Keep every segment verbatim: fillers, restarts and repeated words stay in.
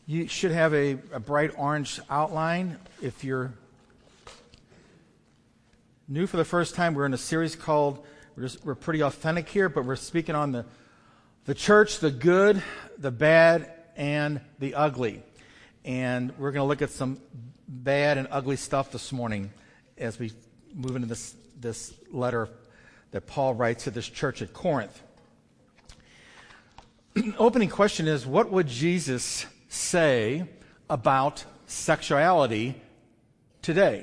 You should have a, a bright orange outline. If you're new for the first time, we're in a series called, we're, just, we're pretty authentic here, but we're speaking on the, the church, the good, the bad, and the ugly. And we're going to look at some bad and ugly stuff this morning as we move into this, this letter that Paul writes to this church at Corinth. Opening question is, what would Jesus say about sexuality today?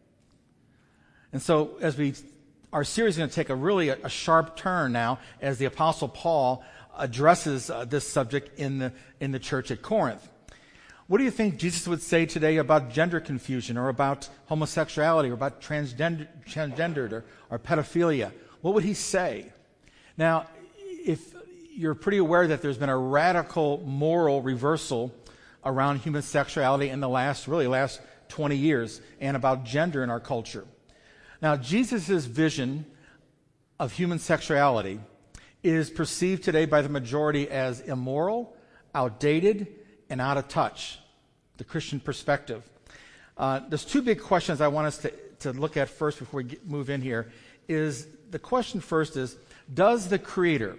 And so as we, our series is going to take a really a, a sharp turn now as the Apostle Paul addresses uh, this subject in the in the church at Corinth. What do you think Jesus would say today about gender confusion or about homosexuality or about transgender, transgendered or, or pedophilia? What would he say? Now, if you're pretty aware that there's been a radical moral reversal around human sexuality in the last, really last twenty years and about gender in our culture. Now, Jesus' vision of human sexuality is perceived today by the majority as immoral, outdated, and out of touch, the Christian perspective. Uh, there's two big questions I want us to, to look at first before we get, move in here. Is the question first is, does the Creator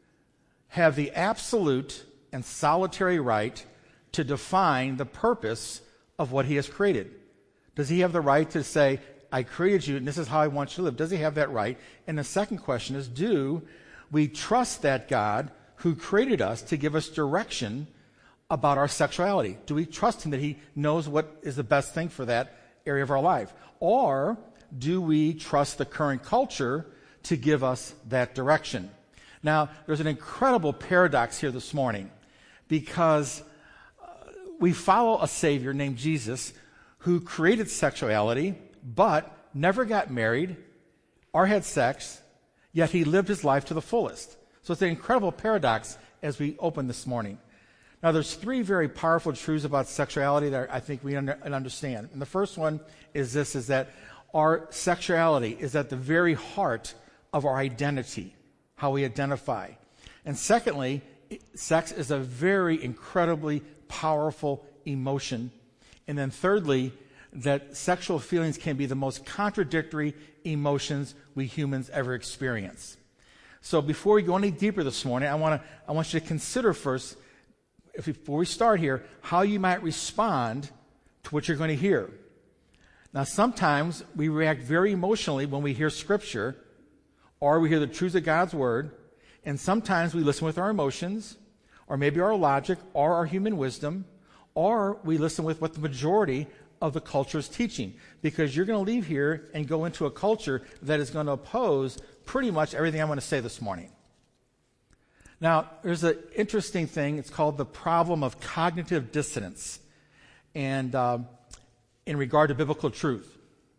have the absolute and solitary right to define the purpose of what he has created? Does he have the right to say, I created you and this is how I want you to live? Does he have that right? And the second question is, do we trust that God who created us to give us direction about our sexuality? Do we trust him that he knows what is the best thing for that area of our life? Or do we trust the current culture to give us that direction? Now, there's an incredible paradox here this morning because uh, we follow a Savior named Jesus who created sexuality but never got married or had sex, yet he lived his life to the fullest. So it's an incredible paradox as we open this morning. Now, there's three very powerful truths about sexuality that I think we under, understand. And the first one is this, is that our sexuality is at the very heart of our identity, how we identify. And secondly, sex is a very incredibly powerful emotion. And then thirdly, that sexual feelings can be the most contradictory emotions we humans ever experience. So before we go any deeper this morning, I want to I want you to consider first, if we, before we start here, how you might respond to what you're going to hear. Now, sometimes we react very emotionally when we hear Scripture, or we hear the truths of God's Word, and sometimes we listen with our emotions, or maybe our logic, or our human wisdom, or we listen with what the majority of the culture is teaching, because you're going to leave here and go into a culture that is going to oppose pretty much everything I'm going to say this morning. Now, there's an interesting thing. It's called the problem of cognitive dissonance, and um, in regard to biblical truth.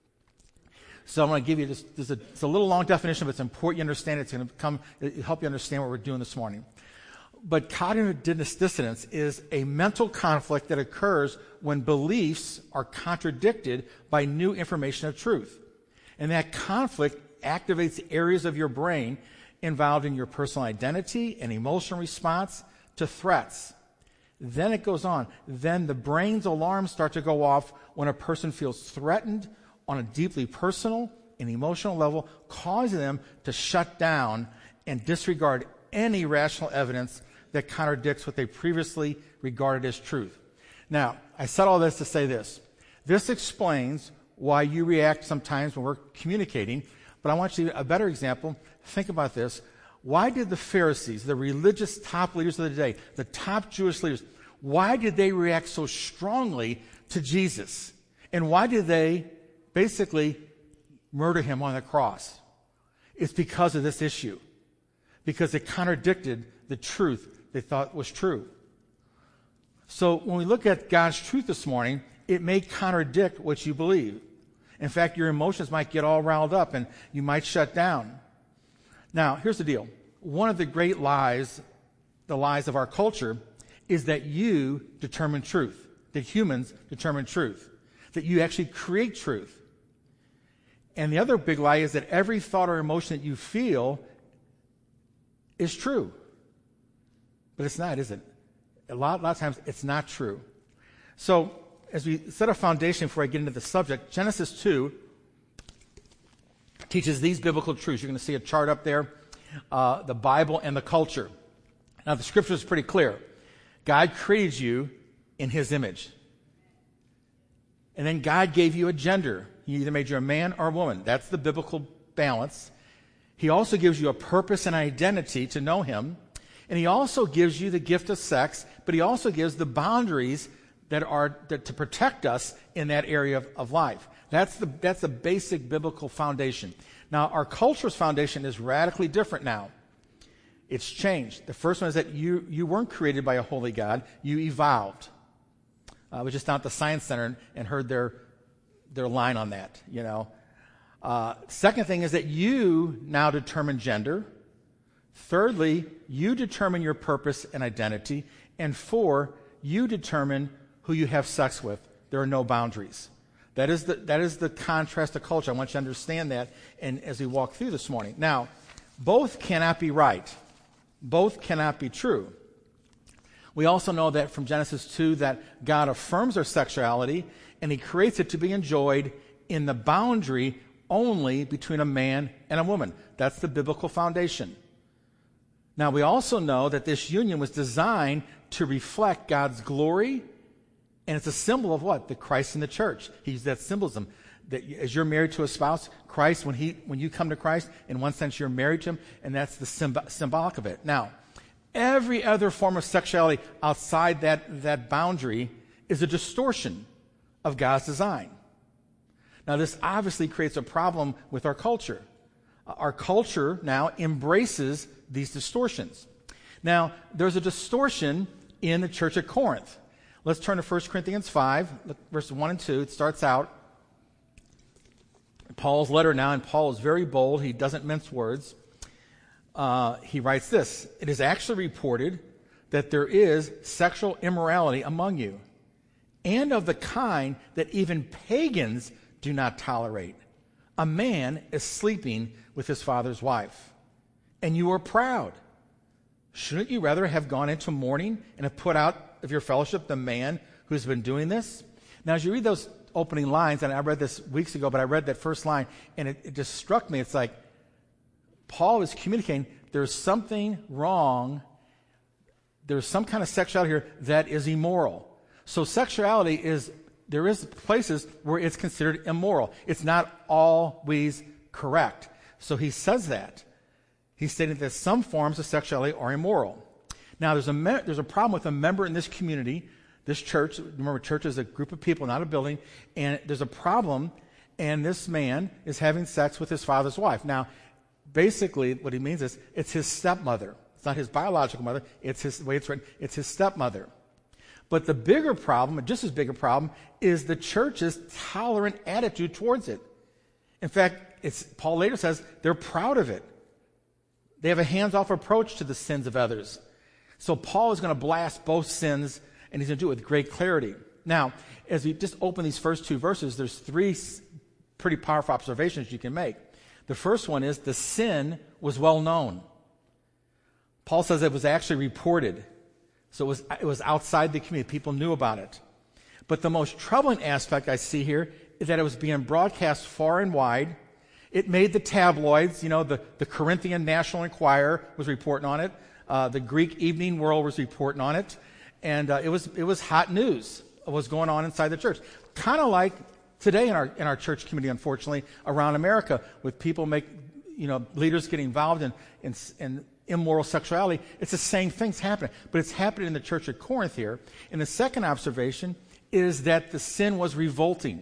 So I'm going to give you this. This is a, it's a little long definition, but it's important you understand it. It's going to come it'll help you understand what we're doing this morning. But cognitive dissonance is a mental conflict that occurs when beliefs are contradicted by new information of truth. And that conflict activates areas of your brain involved in your personal identity and emotional response to threats. Then it goes on. Then the brain's alarms start to go off when a person feels threatened on a deeply personal and emotional level, causing them to shut down and disregard any rational evidence that contradicts what they previously regarded as truth. Now, I said all this to say this. This explains why you react sometimes when we're communicating, but I want you to, a better example, think about this. Why did the Pharisees, the religious top leaders of the day, the top Jewish leaders, why did they react so strongly to Jesus? And why did they basically murder him on the cross? It's because of this issue. Because it contradicted the truth they thought was true. So when we look at God's truth this morning, it may contradict what you believe. In fact, your emotions might get all riled up and you might shut down. Now, here's the deal. One of the great lies, the lies of our culture, is that you determine truth, that humans determine truth, that you actually create truth. And the other big lie is that every thought or emotion that you feel is true. But it's not, is it? A lot, a lot of times it's not true. So, as we set a foundation before I get into the subject, Genesis two teaches these biblical truths. You're going to see a chart up there, uh, the Bible and the culture. Now, the scripture is pretty clear. God created you in his image. And then God gave you a gender. He either made you a man or a woman. That's the biblical balance. He also gives you a purpose and identity to know him. And he also gives you the gift of sex, but he also gives the boundaries that are that, to protect us in that area of, of life. That's the, that's the basic biblical foundation. Now, our culture's foundation is radically different now. It's changed. The first one is that you, you weren't created by a holy God. You evolved. I was just down at the Science Center and heard their, their line on that, you know. Uh, second thing is that you now determine gender. Thirdly, you determine your purpose and identity. And four, you determine who you have sex with. There are no boundaries. That is the, that is the contrast to culture. I want you to understand that and as we walk through this morning. Now, both cannot be right. Both cannot be true. We also know that from Genesis two that God affirms our sexuality and he creates it to be enjoyed in the boundary only between a man and a woman. That's the biblical foundation. Now, we also know that this union was designed to reflect God's glory, and it's a symbol of what? The Christ in the church. He used that symbolism. That as you're married to a spouse, Christ, when he when you come to Christ, in one sense you're married to him, and that's the symb- symbolic of it. Now, every other form of sexuality outside that, that boundary is a distortion of God's design. Now, this obviously creates a problem with our culture. Our culture now embraces these distortions. Now, there's a distortion in the church at Corinth. Let's turn to First Corinthians five, verses one and two. It starts out, Paul's letter now, and Paul is very bold. He doesn't mince words. Uh, he writes this: it is actually reported that there is sexual immorality among you, and of the kind that even pagans do not tolerate. A man is sleeping with his father's wife, and you are proud. Shouldn't you rather have gone into mourning and have put out of your fellowship the man who's been doing this? Now, as you read those opening lines, and I read this weeks ago, but I read that first line, and it, it just struck me. It's like Paul is communicating there's something wrong. There's some kind of sexuality here that is immoral. So sexuality is, there is places where it's considered immoral. It's not always correct. So he says that. He's stating that some forms of sexuality are immoral. Now, there's a me- there's a problem with a member in this community, this church. Remember, church is a group of people, not a building. And there's a problem, and this man is having sex with his father's wife. Now, basically, what he means is it's his stepmother. It's not his biological mother. It's his, the way it's written, it's his stepmother. But the bigger problem, just as big a problem, is the church's tolerant attitude towards it. In fact, it's, Paul later says they're proud of it. They have a hands-off approach to the sins of others. So Paul is going to blast both sins, and he's going to do it with great clarity. Now, as we just open these first two verses, there's three pretty powerful observations you can make. The first one is the sin was well known. Paul says it was actually reported. So it was, it was outside the community. People knew about it. But the most troubling aspect I see here is that it was being broadcast far and wide. It made the tabloids. You know, the, the Corinthian National Enquirer was reporting on it. Uh, the Greek Evening World was reporting on it. And uh, it was it was hot news of what's going on inside the church. Kind of like today in our in our church community, unfortunately, around America, with people make, you know, leaders getting involved in, in, in immoral sexuality. It's the same thing's happening. But it's happening in the church at Corinth here. And the second observation is that the sin was revolting.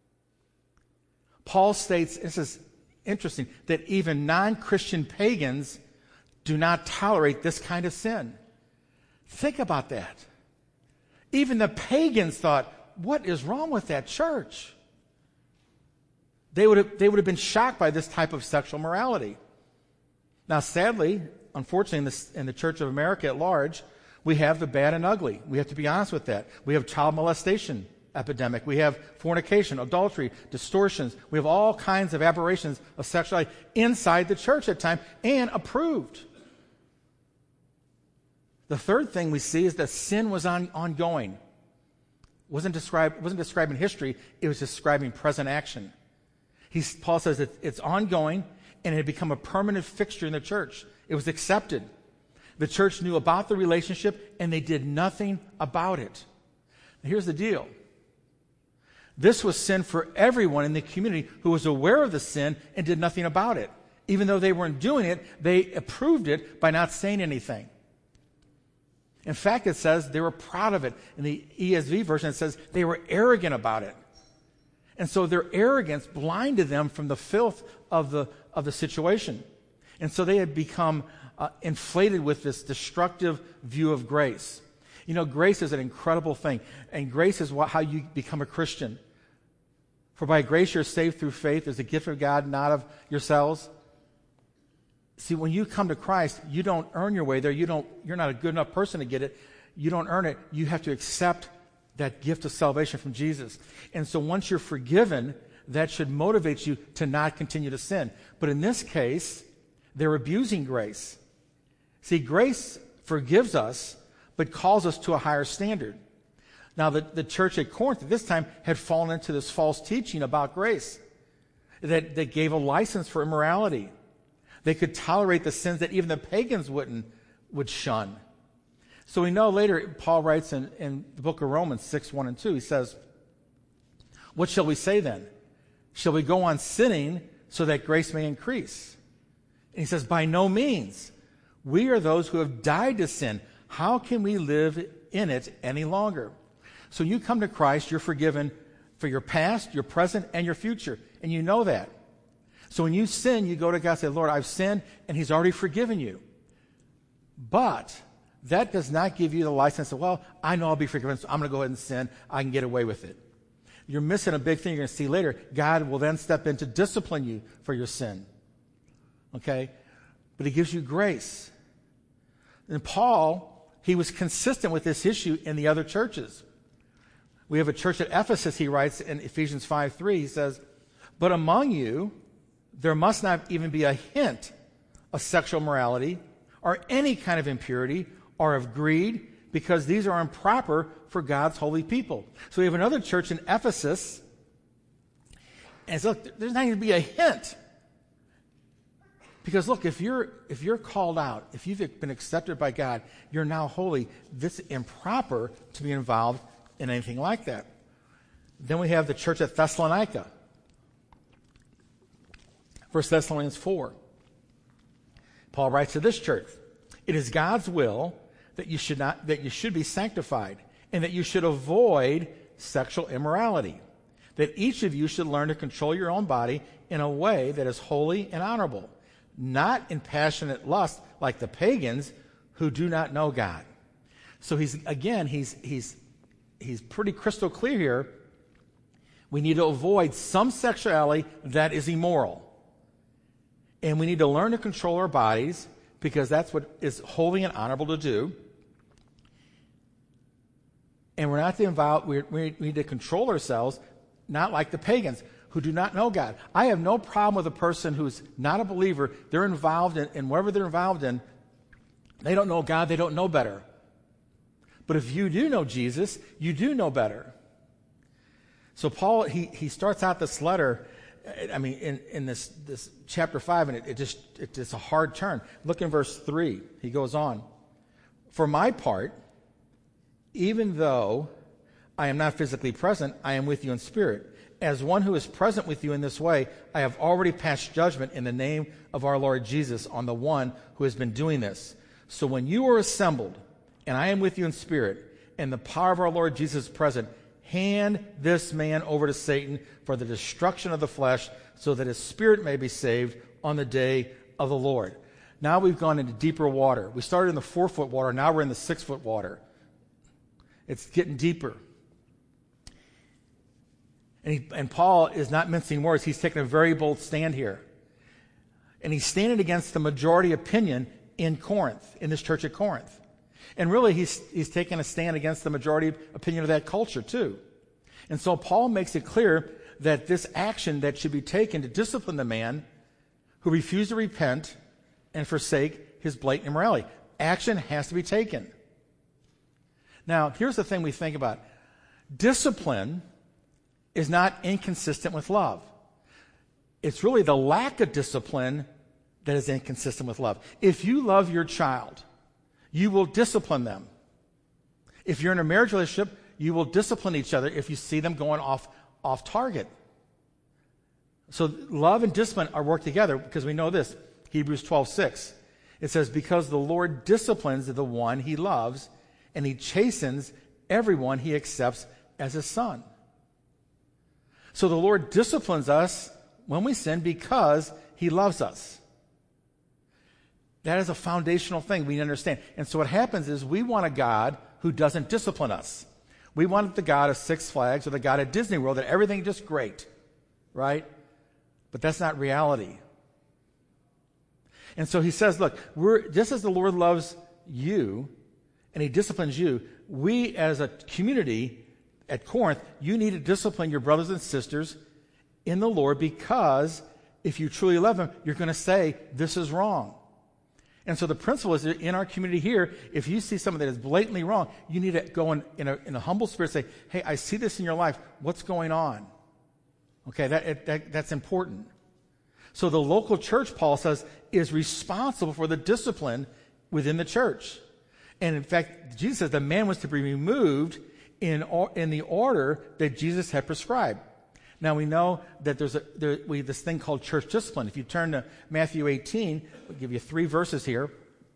Paul states, this is interesting, that even non-Christian pagans do not tolerate this kind of sin. Think about that. Even the pagans thought, what is wrong with that church? They would have, they would have been shocked by this type of sexual morality. Now, sadly, unfortunately, in the, in the Church of America at large, we have the bad and ugly. We have to be honest with that. We have child molestation epidemic. We have fornication, adultery, distortions. We have all kinds of aberrations of sexuality inside the church at times, and approved. The third thing we see is that sin was on, ongoing. wasn't described wasn't describing history, it was describing present action. He's, Paul says that it's ongoing, and it had become a permanent fixture in the church. It was accepted. The church knew about the relationship, and they did nothing about it. Now, here's the deal. This was sin for everyone in the community who was aware of the sin and did nothing about it. Even though they weren't doing it, they approved it by not saying anything. In fact, it says they were proud of it. In the E S V version, it says they were arrogant about it. And so their arrogance blinded them from the filth of the, of the situation. And so they had become uh, inflated with this destructive view of grace. You know, grace is an incredible thing. And grace is what, how you become a Christian. For by grace you're saved through faith as a gift of God, not of yourselves. See, when you come to Christ, you don't earn your way there. You don't, you're not a good enough person to get it. You don't earn it. You have to accept that gift of salvation from Jesus. And so once you're forgiven, that should motivate you to not continue to sin. But in this case, they're abusing grace. See, grace forgives us, but calls us to a higher standard. Now, the, the church at Corinth at this time had fallen into this false teaching about grace that, that gave a license for immorality. They could tolerate the sins that even the pagans wouldn't would shun. So we know later, Paul writes in, in the book of Romans six, one and two, he says, what shall we say then? Shall we go on sinning so that grace may increase? And he says, by no means. We are those who have died to sin. How can we live in it any longer? So when you come to Christ, you're forgiven for your past, your present, and your future. And you know that. So when you sin, you go to God and say, Lord, I've sinned, and he's already forgiven you. But that does not give you the license of, well, I know I'll be forgiven, so I'm going to go ahead and sin. I can get away with it. You're missing a big thing you're going to see later. God will then step in to discipline you for your sin. Okay? But he gives you grace. And Paul, he was consistent with this issue in the other churches. We have a church at Ephesus, he writes in Ephesians five three, he says, but among you, there must not even be a hint of sexual morality or any kind of impurity or of greed, because these are improper for God's holy people. So we have another church in Ephesus, and so look, there's not even be a hint. Because look, if you're if you're called out, if you've been accepted by God, you're now holy. This is improper to be involved in anything like that. Then we have the church at Thessalonica. First Thessalonians four. Paul writes to this church, it is God's will that you should not that you should be sanctified and that you should avoid sexual immorality, that each of you should learn to control your own body in a way that is holy and honorable, not in passionate lust like the pagans who do not know God. So he's again he's he's he's pretty crystal clear here. We need to avoid some sexuality that is immoral. And we need to learn to control our bodies because that's what is holy and honorable to do. And we're not to involve, we we need to control ourselves, not like the pagans who do not know God. I have no problem with a person who's not a believer. They're involved in, in whatever they're involved in. They don't know God. They don't know better. But if you do know Jesus, you do know better. So Paul, he, he starts out this letter, I mean, in, in this, this chapter five, and it, it just it, it's a hard turn. Look in verse three. He goes on. For my part, even though I am not physically present, I am with you in spirit. As one who is present with you in this way, I have already passed judgment in the name of our Lord Jesus on the one who has been doing this. So when you are assembled, and I am with you in spirit, and the power of our Lord Jesus is present, hand this man over to Satan for the destruction of the flesh, so that his spirit may be saved on the day of the Lord. Now we've gone into deeper water. We started in the four-foot water. Now we're in the six-foot water. It's getting deeper. And, he, and Paul is not mincing words. He's taking a very bold stand here. And he's standing against the majority opinion in Corinth, in this church at Corinth. And really, he's, he's taking a stand against the majority opinion of that culture, too. And so Paul makes it clear that this action that should be taken to discipline the man who refused to repent and forsake his blatant immorality. Action has to be taken. Now, here's the thing we think about. Discipline is not inconsistent with love. It's really the lack of discipline that is inconsistent with love. If you love your child, you will discipline them. If you're in a marriage relationship, you will discipline each other if you see them going off, off target. So love and discipline are worked together because we know this. Hebrews twelve six. It says, because the Lord disciplines the one he loves, and he chastens everyone he accepts as his son. So the Lord disciplines us when we sin because he loves us. That is a foundational thing we understand. And so what happens is we want a God who doesn't discipline us. We want the God of Six Flags or the God of Disney World that everything is just great, right? But that's not reality. And so he says, look, we're just as the Lord loves you and he disciplines you, we as a community at Corinth, you need to discipline your brothers and sisters in the Lord, because if you truly love them, you're going to say, this is wrong. And so the principle is that in our community here, if you see something that is blatantly wrong, you need to go in, in, a, in a humble spirit and say, hey, I see this in your life. What's going on? Okay, that, that that's important. So the local church, Paul says, is responsible for the discipline within the church. And in fact, Jesus says the man was to be removed in, in the order that Jesus had prescribed. Now we know that there's a, there, we have this thing called church discipline. If you turn to Matthew eighteen, we'll give you three verses here.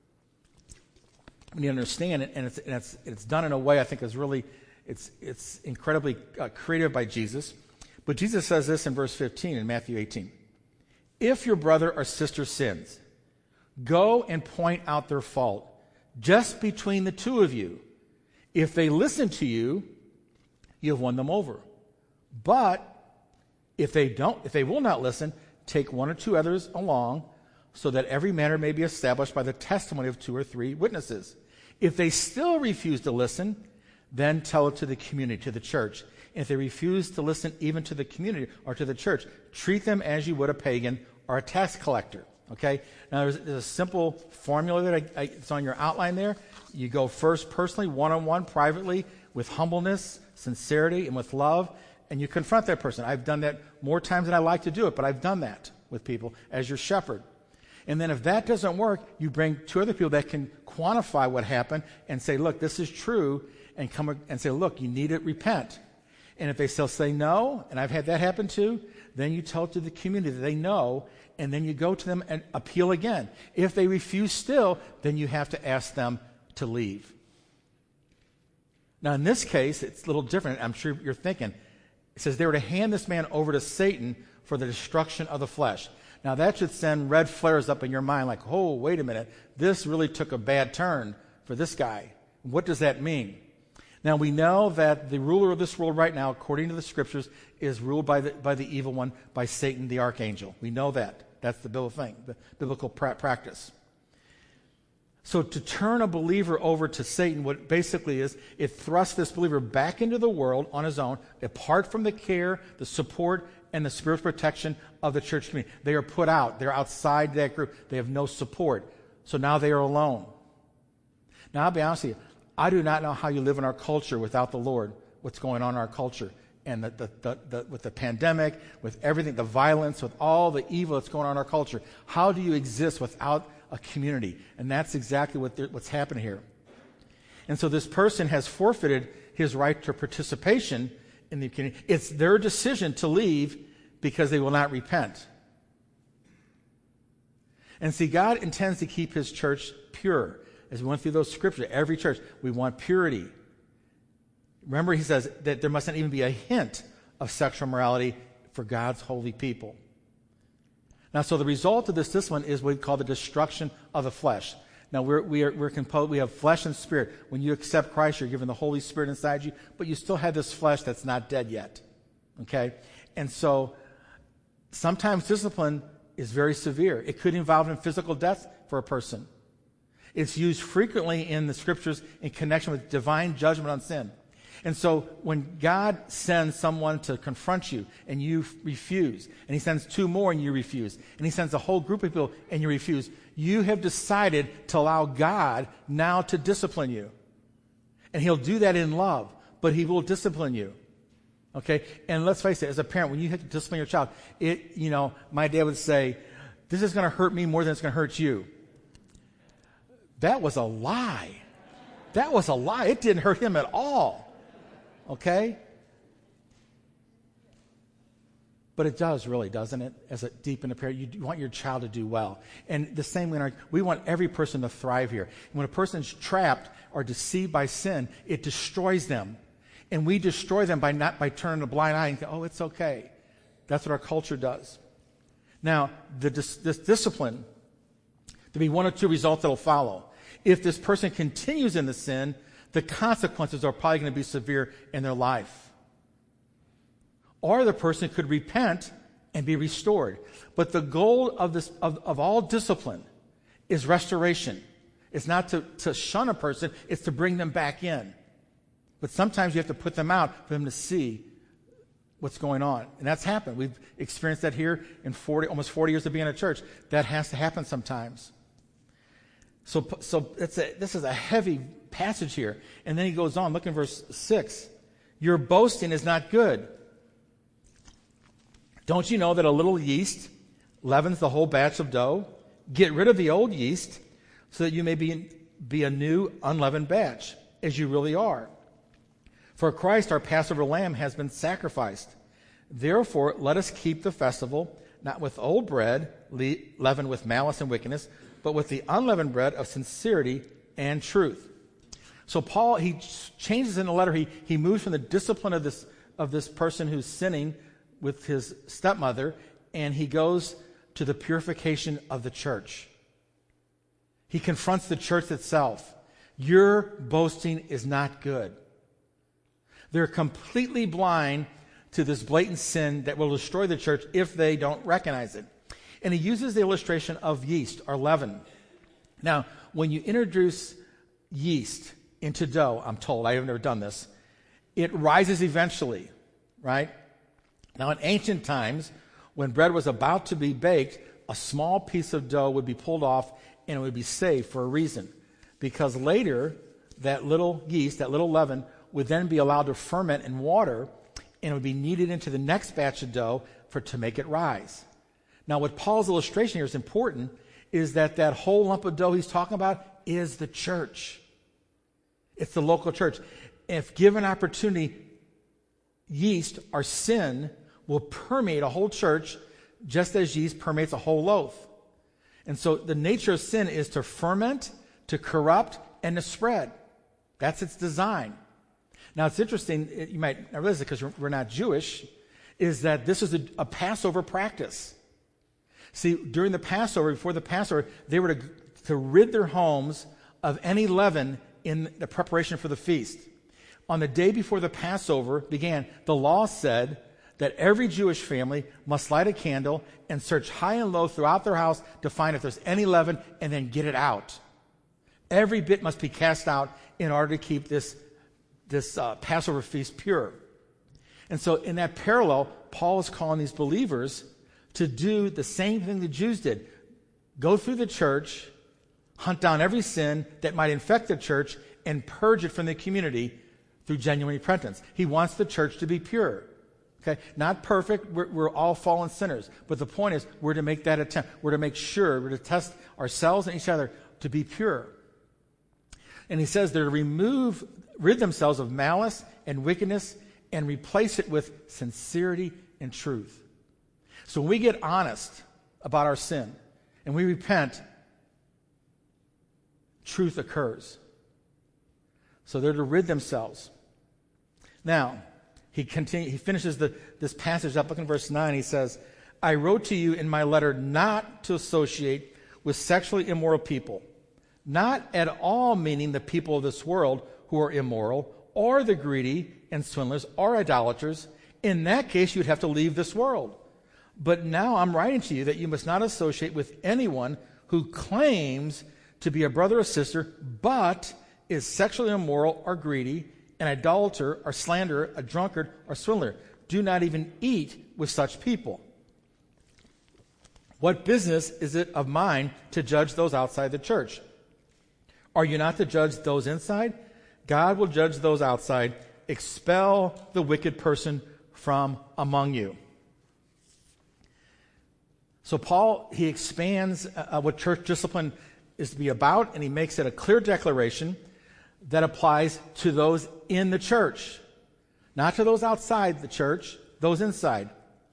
You understand it, and it's, and it's, it's done in a way I think is really, it's, it's incredibly uh, creative by Jesus. But Jesus says this in verse fifteen in Matthew eighteen. If your brother or sister sins, go and point out their fault, just between the two of you. If they listen to you, you have won them over. But if they don't, if they will not listen, take one or two others along, so that every matter may be established by the testimony of two or three witnesses. If they still refuse to listen, then tell it to the community, to the church. And if they refuse to listen even to the community or to the church, treat them as you would a pagan or a tax collector. Okay? Now, there's, there's a simple formula that I, I, it's on your outline there. You go first personally, one-on-one, privately, with humbleness, sincerity, and with love, and you confront that person. I've done that more times than I like to do it, but I've done that with people as your shepherd. And then if that doesn't work, you bring two other people that can quantify what happened and say, look, this is true, and come and say, look, you need to repent. And if they still say no, and I've had that happen too, then you tell it to the community that they know, and then you go to them and appeal again. If they refuse still, then you have to ask them to leave. Now in this case, it's a little different. I'm sure you're thinking, it says they were to hand this man over to Satan for the destruction of the flesh. Now that should send red flares up in your mind like, oh, wait a minute, this really took a bad turn for this guy. What does that mean? Now we know that the ruler of this world right now, according to the scriptures, is ruled by the, by the evil one, by Satan the archangel. We know that. That's the biblical thing, the biblical pra- practice. So to turn a believer over to Satan, what basically is, it thrusts this believer back into the world on his own, apart from the care, the support, and the spiritual protection of the church community. They are put out. They're outside that group. They have no support. So now they are alone. Now I'll be honest with you. I do not know how you live in our culture without the Lord, what's going on in our culture. And the, the, the, the, with the pandemic, with everything, the violence, with all the evil that's going on in our culture. How do you exist without a community? And that's exactly what what's happening here. And so this person has forfeited his right to participation in the community. It's their decision to leave because they will not repent. And see, God intends to keep his church pure. As we went through those scriptures, every church, we want purity. Remember, he says that there mustn't even be a hint of sexual morality for God's holy people. Now, so the result of this discipline is what we call the destruction of the flesh. Now, we're, we are, we're composed, we have flesh and spirit. When you accept Christ, you're given the Holy Spirit inside you, but you still have this flesh that's not dead yet. Okay? And so, sometimes discipline is very severe. It could involve in physical death for a person. It's used frequently in the scriptures in connection with divine judgment on sin. And so when God sends someone to confront you and you refuse, and he sends two more and you refuse, and he sends a whole group of people and you refuse, you have decided to allow God now to discipline you. And he'll do that in love. but he will discipline you. Okay? And let's face it, as a parent, when you have to discipline your child, it, you know, my dad would say, this is going to hurt me more than it's going to hurt you. That was a lie. That was a lie. It didn't hurt him at all. Okay? But it does really, doesn't it? As a deep in the parent, you want your child to do well. And the same way, in our, we want every person to thrive here. And when a person's trapped or deceived by sin, it destroys them. And we destroy them by not by turning a blind eye and go, oh, it's okay. That's what our culture does. Now, the, this discipline, there'll be one or two results that will follow. If this person continues in the sin, the consequences are probably going to be severe in their life. Or the person could repent and be restored. But the goal of this of, of all discipline is restoration. It's not to, to shun a person, it's to bring them back in. But sometimes you have to put them out for them to see what's going on. And that's happened. We've experienced that here in forty, almost forty years of being a church. That has to happen sometimes. So, so it's a, this is a heavy passage here. And then he goes on, look in verse six. Your boasting is not good. Don't you know that a little yeast leavens the whole batch of dough? Get rid of the old yeast so that you may be, be a new unleavened batch, as you really are. For Christ, our Passover lamb, has been sacrificed. Therefore, let us keep the festival, not with old bread, le- leavened with malice and wickedness, but with the unleavened bread of sincerity and truth. So Paul, he changes in the letter. He, he moves from the discipline of this, of this person who's sinning with his stepmother, and he goes to the purification of the church. He confronts the church itself. Your boasting is not good. They're completely blind to this blatant sin that will destroy the church if they don't recognize it. And he uses the illustration of yeast or leaven. Now, when you introduce yeast into dough, I'm told, I have never done this, it rises eventually, right? Now, in ancient times, when bread was about to be baked, a small piece of dough would be pulled off and it would be saved for a reason. Because later, that little yeast, that little leaven, would then be allowed to ferment in water and it would be kneaded into the next batch of dough for to make it rise. Now, what Paul's illustration here is important is that that whole lump of dough he's talking about is the church. It's the local church. If given opportunity, yeast or sin will permeate a whole church just as yeast permeates a whole loaf. And so the nature of sin is to ferment, to corrupt, and to spread. That's its design. Now, it's interesting, you might not realize it because we're not Jewish, is that this is a, a Passover practice. See, during the Passover, before the Passover, they were to, to rid their homes of any leaven in the preparation for the feast. On the day before the Passover began, the law said that every Jewish family must light a candle and search high and low throughout their house to find if there's any leaven and then get it out. Every bit must be cast out in order to keep this, this uh, Passover feast pure. And so in that parallel, Paul is calling these believers to do the same thing the Jews did. Go through the church, hunt down every sin that might infect the church, and purge it from the community through genuine repentance. He wants the church to be pure. Okay? Not perfect. We're, we're all fallen sinners. But the point is, we're to make that attempt. We're to make sure, we're to test ourselves and each other to be pure. And he says they're to remove, rid themselves of malice and wickedness and replace it with sincerity and truth. So when we get honest about our sin and we repent, truth occurs. So they're to rid themselves. Now, he continue, he finishes the, this passage up. Look in verse nine. He says, I wrote to you in my letter not to associate with sexually immoral people, not at all meaning the people of this world who are immoral, or the greedy and swindlers, or idolaters. In that case, you'd have to leave this world. But now I'm writing to you that you must not associate with anyone who claims to be a brother or sister, but is sexually immoral or greedy, an idolater or slanderer, a drunkard or swindler. Do not even eat with such people. What business is it of mine to judge those outside the church? Are you not to judge those inside? God will judge those outside expel the wicked person from among you. So Paul, he expands uh, what church discipline is to be about, and he makes it a clear declaration that applies to those in the church, not to those outside the church, those inside.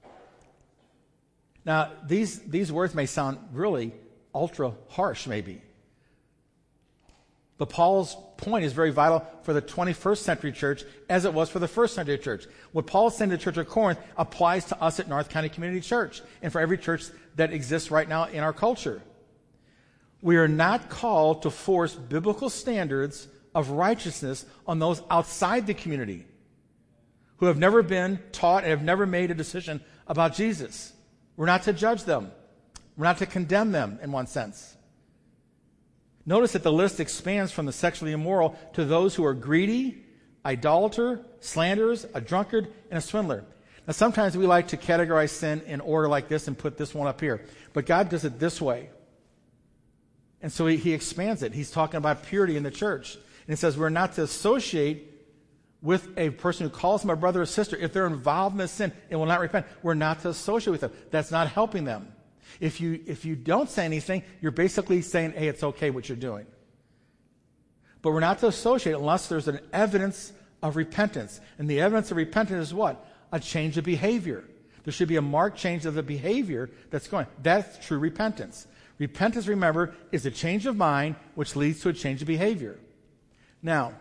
Now, these, these words may sound really ultra harsh, maybe. But Paul's point is very vital for the twenty-first century church as it was for the first century church. What Paul is saying to the church of Corinth applies to us at North County Community Church and for every church that exists right now in our culture. We are not called to force biblical standards of righteousness on those outside the community who have never been taught and have never made a decision about Jesus. We're not to judge them. We're not to condemn them in one sense. Notice that the list expands from the sexually immoral to those who are greedy, idolater, slanderers, a drunkard, and a swindler. Now, sometimes we like to categorize sin in order like this and put this one up here. But God does it this way. And so he, he expands it. He's talking about purity in the church. And he says we're not to associate with a person who calls them a brother or sister if they're involved in the sin and will not repent. We're not to associate with them. That's not helping them. If you if you don't say anything, you're basically saying, hey, it's okay what you're doing. But we're not to associate unless there's an evidence of repentance. And the evidence of repentance is what? A change of behavior. There should be a marked change of the behavior that's going. That's true repentance. Repentance, remember, is a change of mind which leads to a change of behavior. Now,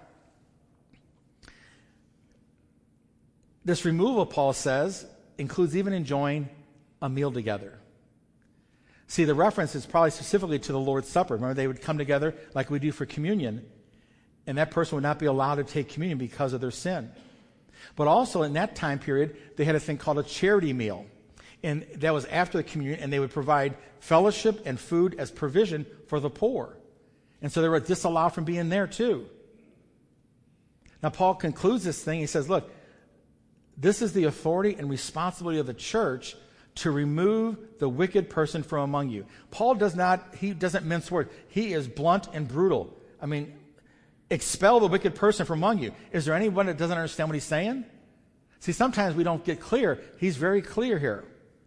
this removal, Paul says, includes even enjoying a meal together. See, the reference is probably specifically to the Lord's Supper. Remember, they would come together like we do for communion, and that person would not be allowed to take communion because of their sin. But also in that time period, they had a thing called a charity meal. And that was after the communion, and they would provide fellowship and food as provision for the poor. And so they were disallowed from being there too. Now, Paul concludes this thing. He says, look, this is the authority and responsibility of the church to remove the wicked person from among you. Paul does not, he doesn't mince words. He is blunt and brutal. I mean, expel the wicked person from among you. Is there anyone that doesn't understand what he's saying? See, sometimes we don't get clear. He's very clear here.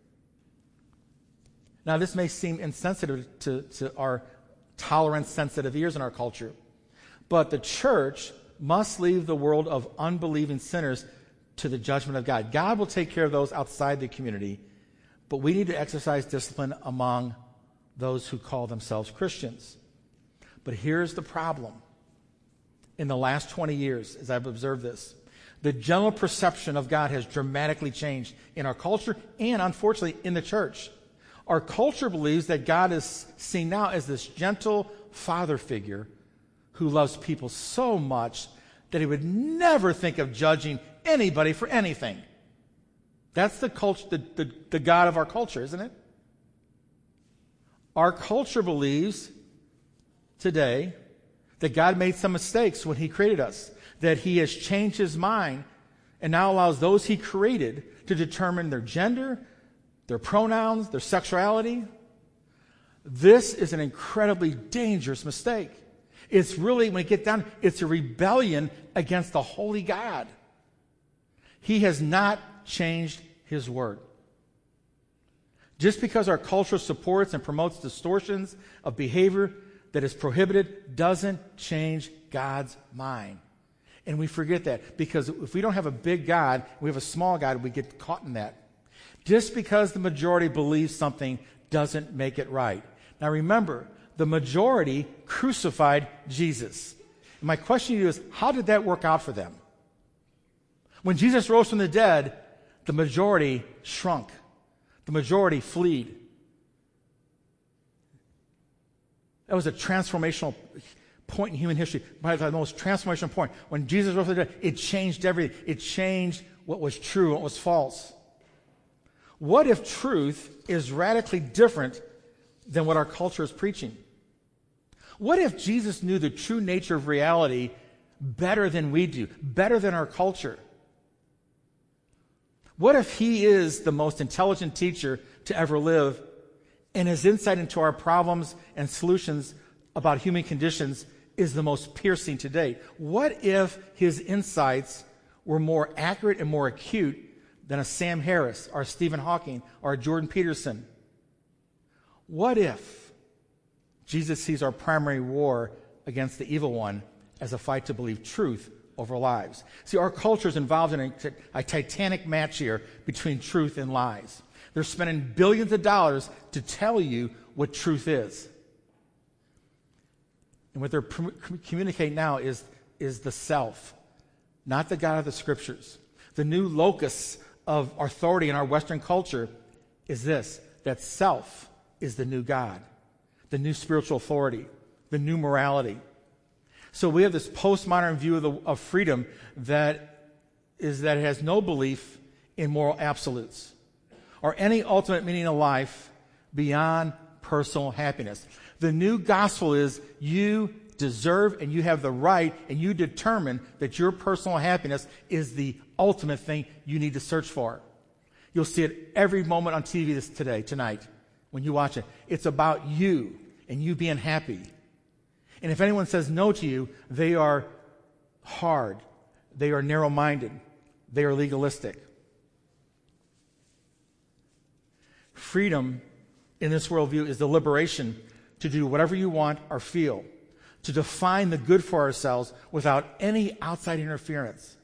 Now, this may seem insensitive to, to our tolerant, sensitive ears in our culture, but the church must leave the world of unbelieving sinners to the judgment of God. God will take care of those outside the community, but we need to exercise discipline among those who call themselves Christians. But here's the problem. In the last twenty years, as I've observed this, the general perception of God has dramatically changed in our culture and, unfortunately, in the church. Our culture believes that God is seen now as this gentle father figure who loves people so much that he would never think of judging anybody for anything. That's the culture, the, the, the God of our culture, isn't it? Our culture believes today that God made some mistakes when he created us, that he has changed his mind and now allows those he created to determine their gender, their pronouns, their sexuality. This is an incredibly dangerous mistake. It's really, when you get down, it's a rebellion against the holy God. He has not changed his word. Just because our culture supports and promotes distortions of behavior that is prohibited doesn't change God's mind. And we forget that, because if we don't have a big God, we have a small God, we get caught in that. Just because the majority believes something doesn't make it right. Now remember, the majority crucified Jesus. And my question to you is, how did that work out for them? When Jesus rose from the dead, the majority shrunk. The majority fled. That was a transformational point in human history. Probably the most transformational point. When Jesus rose from the dead, it changed everything. It changed what was true, what was false. What if truth is radically different than what our culture is preaching? What if Jesus knew the true nature of reality better than we do, better than our culture? What if he is the most intelligent teacher to ever live, and his insight into our problems and solutions about human conditions is the most piercing to date? What if his insights were more accurate and more acute than a Sam Harris or a Stephen Hawking or a Jordan Peterson? What if Jesus sees our primary war against the evil one as a fight to believe truth over lies? See, our culture is involved in a, a titanic match here between truth and lies. They're spending billions of dollars to tell you what truth is. And what they're pr- communicating now is, is the self, not the God of the Scriptures. The new locus of authority in our Western culture is this, that self is the new God, the new spiritual authority, the new morality. So we have this postmodern view of, the, of freedom that is that it has no belief in moral absolutes or any ultimate meaning of life beyond personal happiness. The new gospel is you deserve and you have the right and you determine that your personal happiness is the ultimate thing you need to search for. You'll see it every moment on T V this today, tonight, when you watch it. It's about you and you being happy. And if anyone says no to you, they are hard. They are narrow-minded. They are legalistic. Freedom in this worldview is the liberation to do whatever you want or feel, to define the good for ourselves without any outside interference.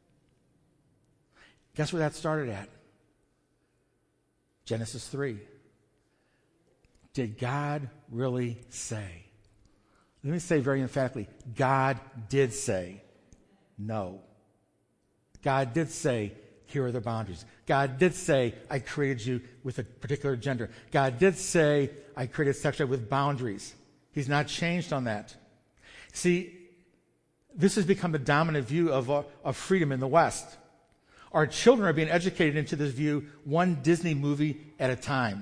Guess where that started at? Genesis three. Did God really say? Let me say very emphatically, God did say no. God did say, here are the boundaries. God did say, I created you with a particular gender. God did say, I created sexuality with boundaries. He's not changed on that. See, this has become the dominant view of, uh, of freedom in the West. Our children are being educated into this view one Disney movie at a time.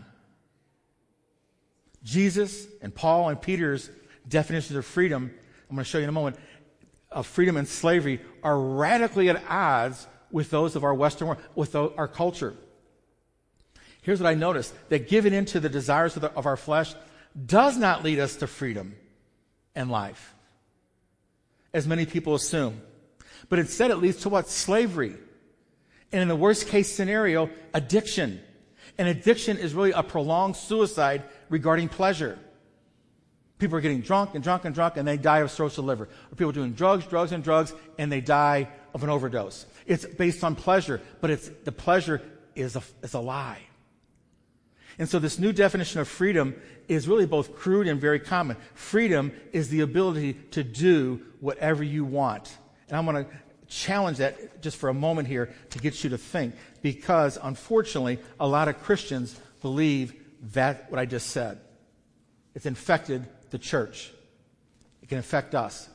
Jesus and Paul and Peter's definitions of freedom, I'm going to show you in a moment, of freedom and slavery are radically at odds with those of our Western world, with our culture. Here's what I noticed, that giving into the desires of, the, of our flesh does not lead us to freedom and life, as many people assume. But instead it leads to what? Slavery. And in the worst case scenario, addiction. And addiction is really a prolonged suicide regarding pleasure. People are getting drunk and drunk and drunk and they die of cirrhosis of the liver. Or people are doing drugs, drugs, and drugs and they die of an overdose. It's based on pleasure, but it's the pleasure is a, is a lie. And so this new definition of freedom is really both crude and very common. Freedom is the ability to do whatever you want. And I'm going to challenge that just for a moment here to get you to think, because unfortunately a lot of Christians believe that what I just said. It's infected the church. It can affect us.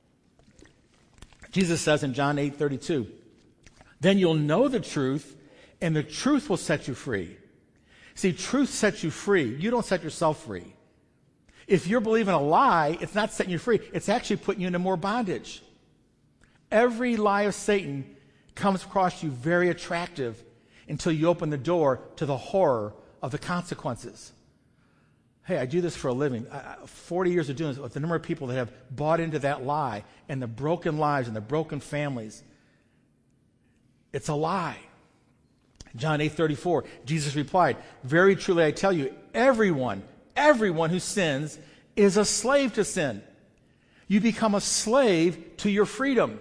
Jesus says in John eight thirty-two, then you'll know the truth, and the truth will set you free. See, truth sets you free. You don't set yourself free. If you're believing a lie, it's not setting you free. It's actually putting you into more bondage. Every lie of Satan comes across you very attractive until you open the door to the horror of the consequences. Hey, I do this for a living. I, forty years of doing this, with the number of people that have bought into that lie and the broken lives and the broken families. It's a lie. John eight thirty-four, Jesus replied, very truly I tell you, everyone, everyone who sins is a slave to sin. You become a slave to your freedom.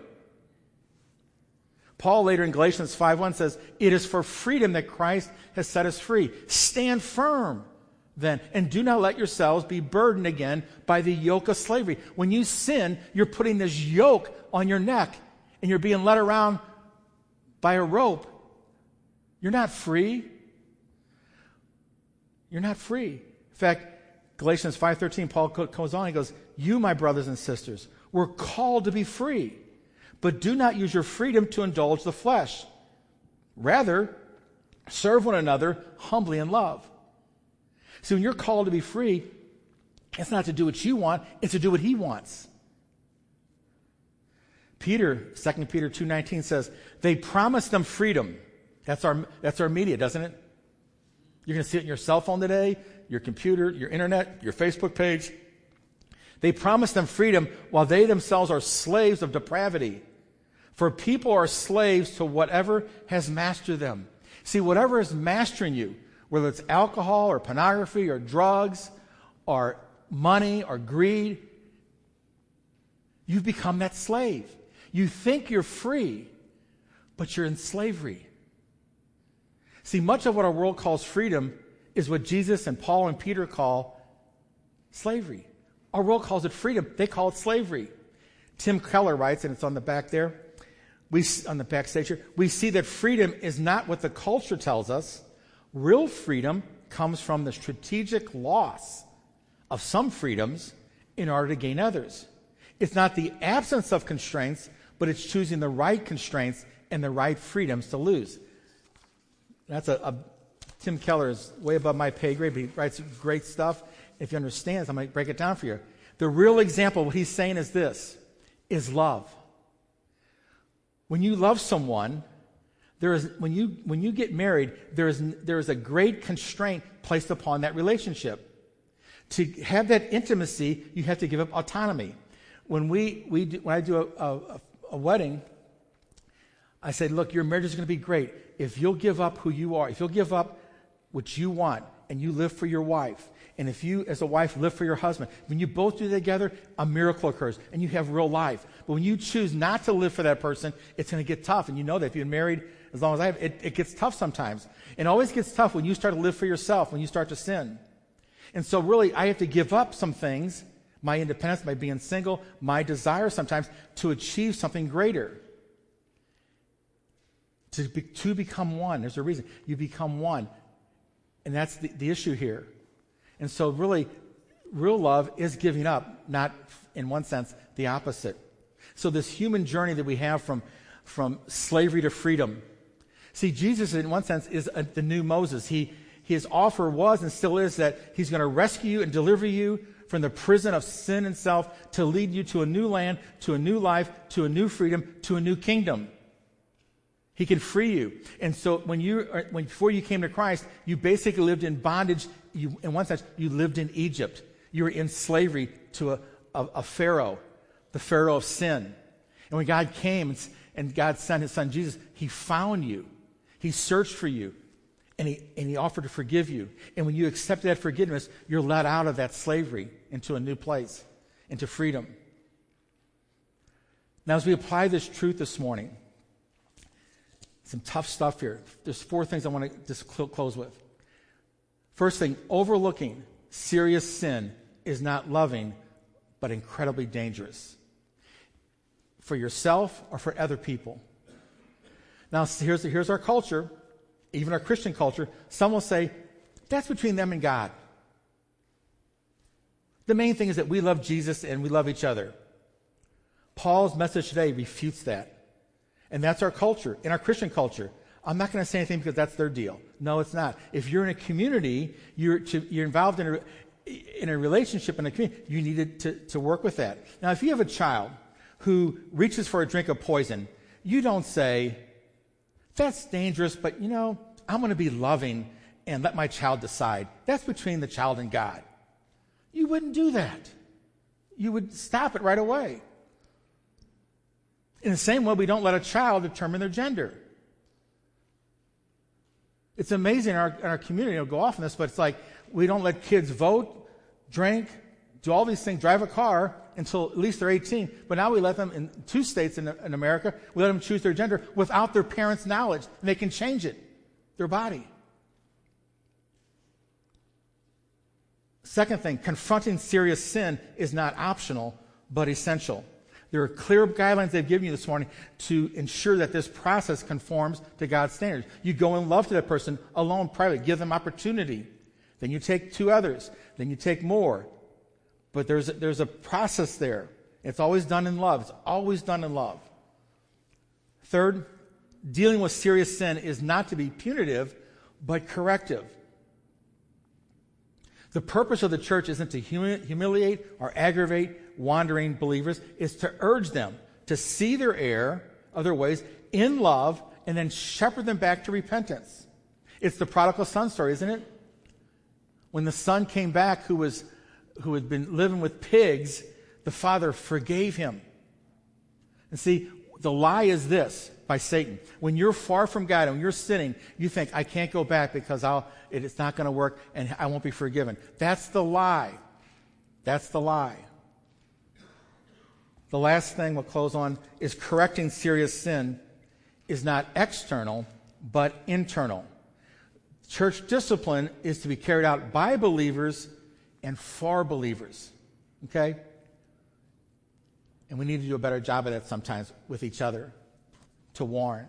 Paul later in Galatians five one says, it is for freedom that Christ has set us free. Stand firm then, and do not let yourselves be burdened again by the yoke of slavery. When you sin, you're putting this yoke on your neck, and you're being led around by a rope. You're not free. You're not free. In fact, Galatians five thirteen, Paul goes on, he goes, you, my brothers and sisters, were called to be free, but do not use your freedom to indulge the flesh. Rather, serve one another humbly in love. See, when you're called to be free, it's not to do what you want, it's to do what he wants. Peter, Second Peter two nineteen says, they promised them freedom. That's our, that's our media, doesn't it? You're going to see it in your cell phone today, your computer, your internet, your Facebook page. They promised them freedom while they themselves are slaves of depravity. For people are slaves to whatever has mastered them. See, whatever is mastering you, whether it's alcohol or pornography or drugs or money or greed, you've become that slave. You think you're free, but you're in slavery. See, much of what our world calls freedom is what Jesus and Paul and Peter call slavery. Our world calls it freedom. They call it slavery. Tim Keller writes, and it's on the back there, we on the backstage here, we see that freedom is not what the culture tells us. Real freedom comes from the strategic loss of some freedoms in order to gain others. It's not the absence of constraints, but it's choosing the right constraints and the right freedoms to lose. That's a, a Tim Keller is way above my pay grade, but he writes great stuff. If you understand, I'm going to break it down for you. The real example, what he's saying is this, is love. When you love someone, there is when you when you get married, there is there is a great constraint placed upon that relationship. To have that intimacy, you have to give up autonomy. When we we do, when I do a, a, a wedding, I say, look, your marriage is going to be great if you'll give up who you are, if you'll give up what you want, and you live for your wife. And if you, as a wife, live for your husband, when you both do that together, a miracle occurs, and you have real life. But when you choose not to live for that person, it's going to get tough. And you know that if you've been married as long as I have, it, it gets tough sometimes. It always gets tough when you start to live for yourself, when you start to sin. And so really, I have to give up some things, my independence, my being single, my desire sometimes, to achieve something greater. To, be, to become one. There's a reason. You become one. And that's the, the issue here. And so really, real love is giving up, not, in one sense, the opposite. So this human journey that we have from, from slavery to freedom. See, Jesus, in one sense, is a, the new Moses. He, his offer was and still is that he's going to rescue you and deliver you from the prison of sin and self to lead you to a new land, to a new life, to a new freedom, to a new kingdom. He can free you. And so when you, when before you came to Christ, you basically lived in bondage. You, in one sense, you lived in Egypt. You were in slavery to a, a, a Pharaoh, the Pharaoh of sin. And when God came and, and God sent his son Jesus, he found you. He searched for you. And he, and he offered to forgive you. And when you accept that forgiveness, you're let out of that slavery into a new place, into freedom. Now, as we apply this truth this morning, some tough stuff here. There's four things I want to just close with. First thing, overlooking serious sin is not loving, but incredibly dangerous. For yourself or for other people. Now, here's, here's our culture, even our Christian culture. Some will say, that's between them and God. The main thing is that we love Jesus and we love each other. Paul's message today refutes that. And that's our culture, in our Christian culture. I'm not going to say anything because that's their deal. No, it's not. If you're in a community, you're, to, you're involved in a, in a relationship in a community, you need to, to work with that. Now, if you have a child who reaches for a drink of poison, you don't say, that's dangerous, but, you know, I'm going to be loving and let my child decide. That's between the child and God. You wouldn't do that. You would stop it right away. In the same way, we don't let a child determine their gender. It's amazing in our, in our community, I'll go off on this, but it's like we don't let kids vote, drink, do all these things, drive a car until at least they're eighteen. But now we let them, in two states in, in America, we let them choose their gender without their parents' knowledge. And they can change it, their body. Second thing, confronting serious sin is not optional, but essential. There are clear guidelines they've given you this morning to ensure that this process conforms to God's standards. You go in love to that person alone, privately. Give them opportunity. Then you take two others. Then you take more. But there's a, there's a process there. It's always done in love. It's always done in love. Third, dealing with serious sin is not to be punitive, but corrective. The purpose of the church isn't to humi- humiliate or aggravate wandering believers. It's to urge them to see their error of their ways in love and then shepherd them back to repentance. It's the prodigal son story, isn't it? When the son came back who was who had been living with pigs, the father forgave him. And see, the lie is this by Satan. When you're far from God and when you're sinning, you think, I can't go back because I'll, it, it's not going to work and I won't be forgiven. That's the lie. That's the lie. The last thing we'll close on is correcting serious sin is not external, but internal. Church discipline is to be carried out by believers and for believers. Okay? And we need to do a better job of that sometimes with each other to warn.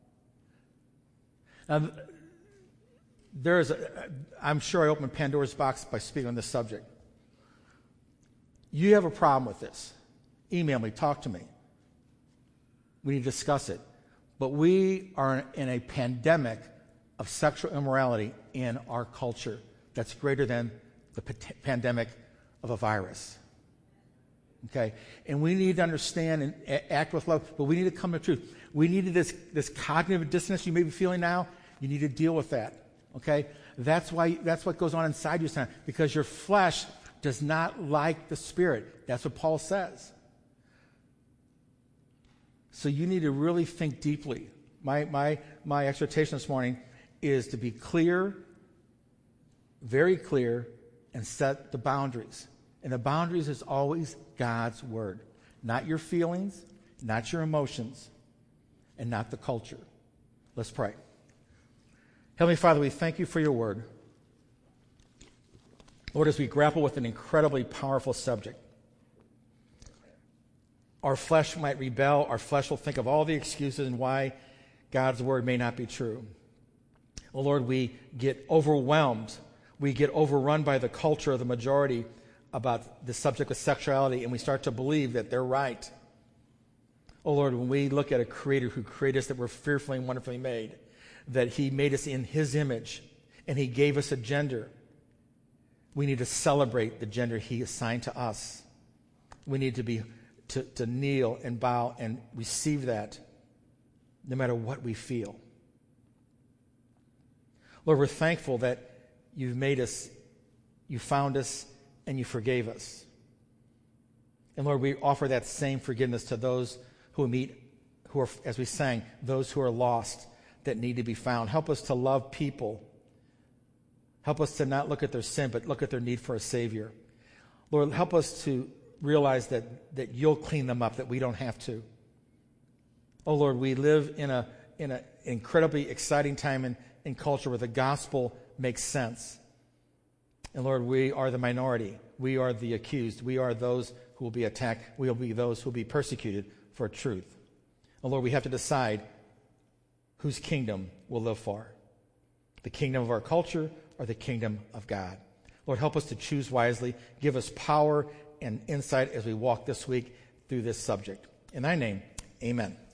Now, there's a, I'm sure I opened Pandora's box by speaking on this subject. You have a problem with this. Email me, talk to me. We need to discuss it. But we are in a pandemic of sexual immorality in our culture that's greater than the p- pandemic of a virus. Okay? And we need to understand and a- act with love, but we need to come to truth. We need this, this cognitive dissonance you may be feeling now. You need to deal with that. Okay? That's why, that's what goes on inside you sometimes, because your flesh does not like the Spirit. That's what Paul says. So you need to really think deeply. My, my, my exhortation this morning is to be clear, very clear, and set the boundaries. And the boundaries is always God's word. Not your feelings, not your emotions, and not the culture. Let's pray. Heavenly Father, we thank you for your word. Lord, as we grapple with an incredibly powerful subject, our flesh might rebel. Our flesh will think of all the excuses and why God's word may not be true. Well, Lord, we get overwhelmed. We get overrun by the culture of the majority about the subject of sexuality, and we start to believe that they're right. Oh, Lord, when we look at a creator who created us, that we're fearfully and wonderfully made, that he made us in his image, and he gave us a gender, we need to celebrate the gender he assigned to us. We need to be to, to kneel and bow and receive that no matter what we feel. Lord, we're thankful that you've made us, you found us, and you forgave us. And Lord, we offer that same forgiveness to those who meet, who are, as we sang, those who are lost that need to be found. Help us to love people. Help us to not look at their sin, but look at their need for a Savior. Lord, help us to realize that, that you'll clean them up, that we don't have to. Oh, Lord, we live in a in an incredibly exciting time in, in culture where the gospel makes sense. And Lord, we are the minority. We are the accused. We are those who will be attacked. We will be those who will be persecuted for truth. And Lord, we have to decide whose kingdom will live for. The kingdom of our culture or the kingdom of God. Lord, help us to choose wisely. Give us power and insight as we walk this week through this subject. In thy name, amen.